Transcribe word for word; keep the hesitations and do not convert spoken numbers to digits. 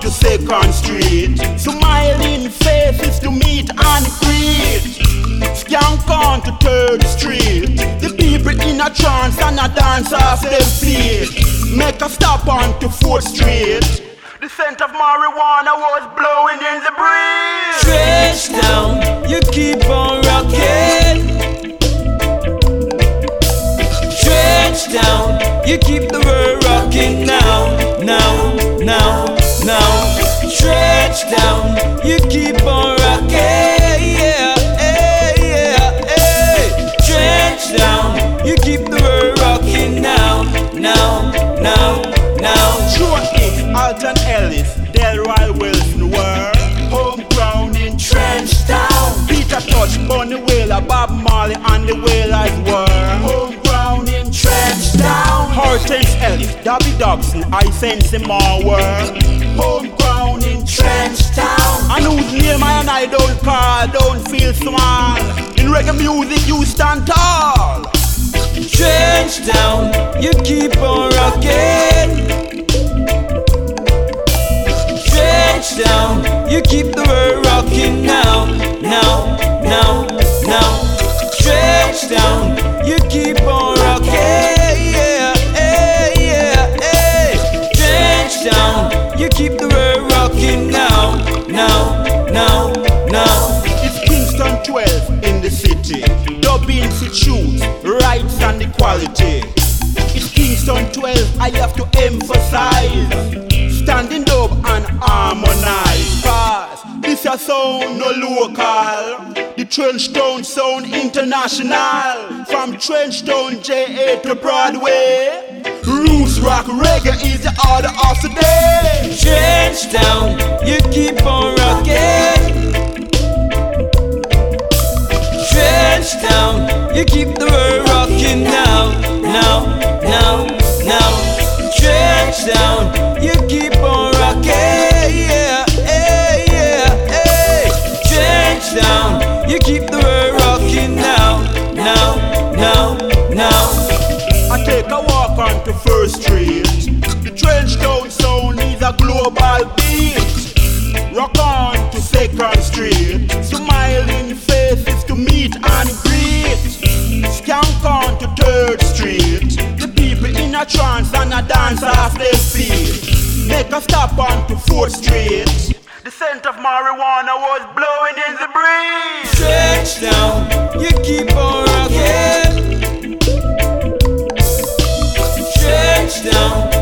to Second Street. Smiling faces to meet and greet. Skank on to Third Street. The people in a trance and a dance off their feet. Make a stop on to Fourth Street. The scent of marijuana was blowing in the breeze. Trench Town, you keep on rocking. Trench Town, you keep the world rocking now, now, now, now. Trench Town, you keep on rocking, yeah, yeah, yeah, yeah. Trench Town, you keep the world rocking now, now, now, now. Sure is Alton Ellis, Delroy Wilson were homegrown in Trench Town. Peter Tosh, Bunny Wailer, Bob Marley and the Wailers were homegrown in Trench Town. Hortense Ellis, Dobby Dobson, I Sense more were homegrown in Trench Town. And whose name I and I don't call, don't feel small. In reggae music you stand tall. Trench Town, you keep on rocking. Trench Town, you keep the world rocking now, now, now, now. Trench Town, you keep on rocking, yeah, yeah, yeah, yeah. Trench Town, you keep the world rocking now, now, now, now. It's Kingston twelve in the city. Dub Institute, rights and equality. It's Kingston twelve, I have to emphasize. Standing dub and harmonize. Cause this a sound no local. The Trench Town sound international. From Trench Town J A to Broadway. Roots rock reggae is the order of the day. Trench Town, you keep on rocking. Trench Town, you keep the world rocking now, now, now, now. Trench Town, you keep on rocking, yeah, yeah, yeah, yeah. Trench Town, you keep the world rocking now, now, now, now. I take a walk onto First Street. The Trench Town sound is a global beat. Rock on to Second Street. Smiling faces to meet and greet. Skank on to Third Street. The people in a trance and a dance off their feet. Make a stop on to Fourth Street. The scent of marijuana was blowing in the breeze. Trench Town, you keep on rocking. Trench Town,